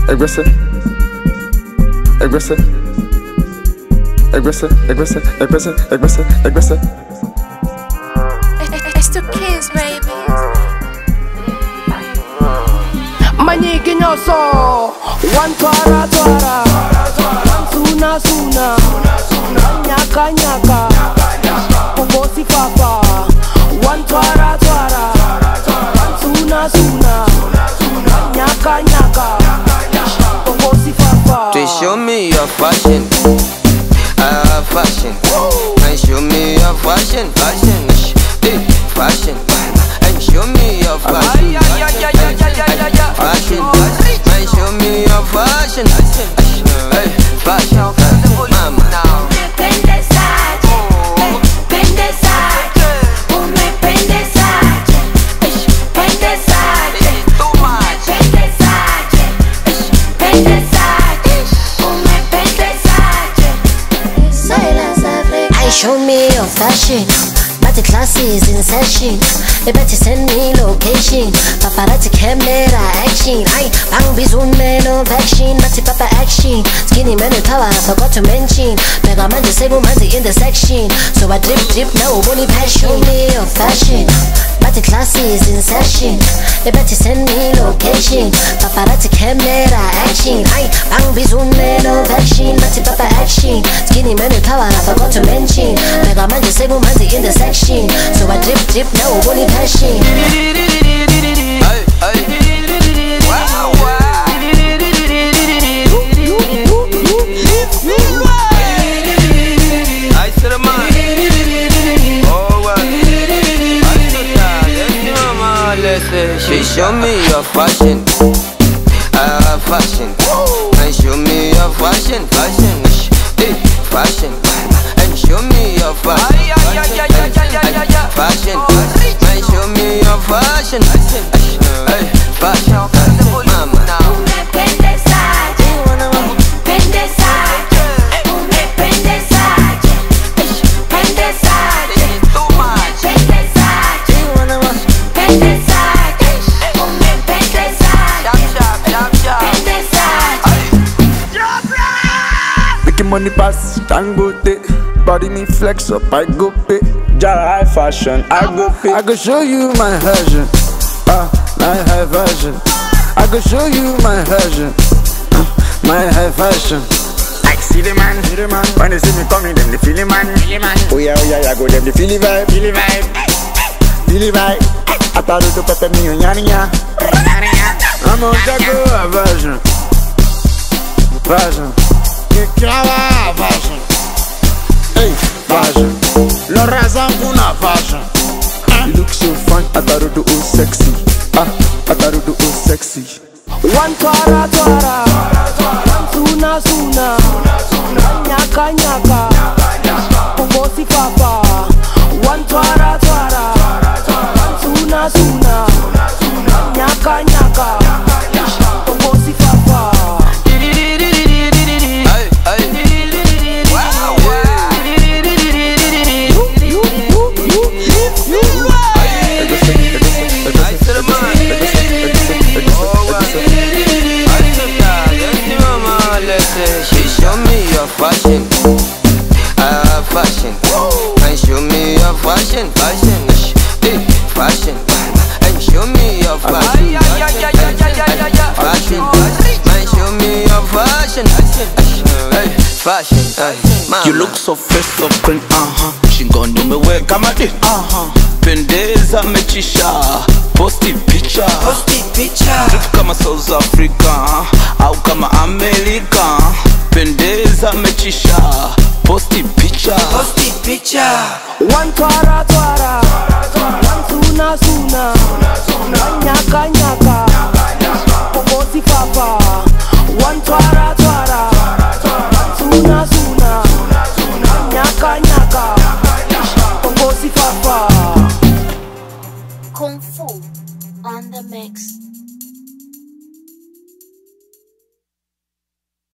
aggressive, aggressive, aggressive, aggressive, aggressive, aggressive, aggressive. It's the kids, baby. Manyiki nyoso, one twara twara, one suna suna, nyaka nyaka, poposi papa, one twara twara, one suna suna, nyaka nyaka, poposi papa. They show me your fashion, fashion, and show me your fashion, fashion, fashion, and show me your fashion, fashion, and show me your fashion, fashion, mama. Show me your fashion, but the class is in session. They better send me location. Paparazzi camera action. I bang bizun man of action, but the papa action. Skinny man in power, I forgot to mention. Mega man the same man the intersection. So I drip now, only passion. Show me your fashion, but the class is in session. They better send me location. Paparazzi camera action. I bang bizun man of action, but the papa action. Skinny man in power, I forgot to mention. Mega man the same man the intersection. So I drip now, only passion. Wow, I said a man. Oh, wow. I said, she show me your fashion, fashion, and show me your fashion, fashion, fashion, and show me your fashion, fashion, and show me your fashion, fashion, mama. Money pass, Dangote. Body me flex up, I go pay. Jara high fashion, I go pay. I go show you my version, my high version. I go show you my version, my high fashion. I see the man, when they see me coming, them they feel the man, Oh yeah, I go them they feel the vibe, feel the vibe. I thought it was pepper me on yanya. I'm on Jago version, version. Fashion. Hey, fashion. Lorazan kuna fashion. You look so fine, I thought it was sexy. I thought it was sexy. One twara twara, one suna suna, nyaka nyaka, poposi papa. One twara twara, one suna suna, nyaka nyaka, poposi papa. She show me your fashion, fashion, and show me your fashion, fashion, fashion, and show me your fashion, fashion, and show me your fashion, fashion. You look so fresh, so clean, She gon' do me way, come at it, Pendeza mechisha, posti picture, Trip kama South Africa, au kama America. Pendeza mechisha, posti picture, One twara twara, one suna suna, nyaka nyaka, poposi papa. One twara